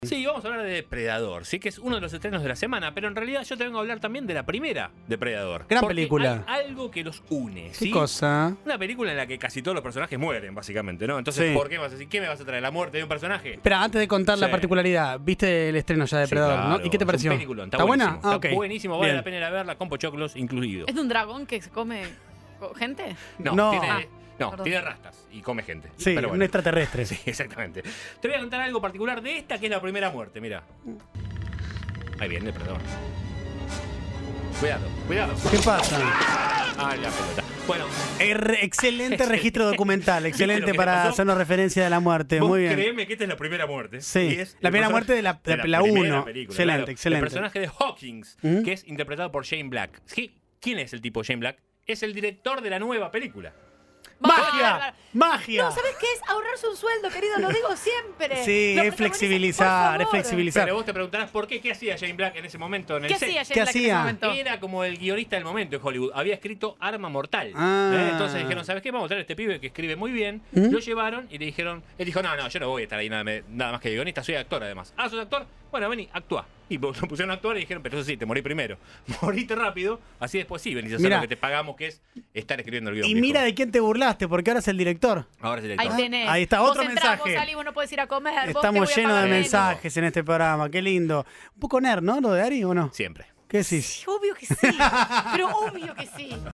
Sí, vamos a hablar de Depredador, sí, que es uno de los estrenos de la semana, pero en realidad yo te vengo a hablar también de la primera Depredador. Gran porque película. Hay algo que los une, ¿sí? ¿Qué cosa? Una película en la que casi todos los personajes mueren, básicamente, ¿no? Entonces, Sí. ¿por qué vas a decir? ¿Qué me vas a traer? ¿La muerte de un personaje? Espera, antes de contar la Sí. particularidad, viste el estreno ya de Depredador, Sí, claro. ¿no? ¿Y qué te pareció? Es un peliculón, ¿Está buena? buenísimo, Ok. Está buenísimo, vale Bien. la pena ir a verla con pochoclos incluidos. ¿Es de un dragón que se come gente? No. Perdón. Tiene rastas y come gente. Sí, Pero un bueno. extraterrestre. Sí, exactamente. Te voy a contar algo particular de esta, que es la primera muerte, mira. Ahí viene, perdón. Cuidado, cuidado. ¿Qué pasa? Ah, la pelota. Bueno, Excelente registro documental, Lo excelente que le para pasó- hacernos referencia de la muerte. vos Muy bien. créeme que esta es la primera muerte. Sí, Y es la el primera personaje muerte de la primera uno. película, Excelente, claro. excelente. El personaje de Hawkins, ¿Mm? que es interpretado por Shane Black. Sí, ¿quién es el tipo Shane Black? Es el director de la nueva película. ¡Magia! ¡Magia! No, ¿sabes qué es? Ahorrarse un sueldo, querido, lo digo siempre. Sí, Lo es protagoniza, flexibilizar, por es favor. flexibilizar. Pero vos te preguntarás por qué. ¿Qué hacía Shane Black en ese momento en el ¿Qué set? hacía ¿Qué Shane Black en ese hacía? momento? Era como el guionista del momento en Hollywood. Había escrito Arma Mortal. Ah. Entonces dijeron, ¿sabes qué? Vamos a traer a este pibe que escribe muy bien. ¿Mm? Lo llevaron y le dijeron, él dijo, no, yo no voy a estar ahí nada más que guionista, soy actor además. Ah, ¿sos actor? Bueno, vení, actúa. Y lo pusieron a actuar y dijeron, pero eso sí, te morí primero. Moriste rápido, así después sí, venís a hacer Mirá. lo que te pagamos, que es estar escribiendo el guion. Y viejo. mira de quién te burlaste, porque ahora es el director. Ahora es el Ahí director. tenés. Ahí está, Vos otro entrás, mensaje. Vos salís, vos no podés ir a comer. vos te Estamos voy a llenos de pagar menos. mensajes en este programa, qué lindo. Un poco nerd, ¿no? Lo de Ari, ¿o no? Siempre. ¿Qué decís? Sí, obvio que sí. Pero obvio que sí.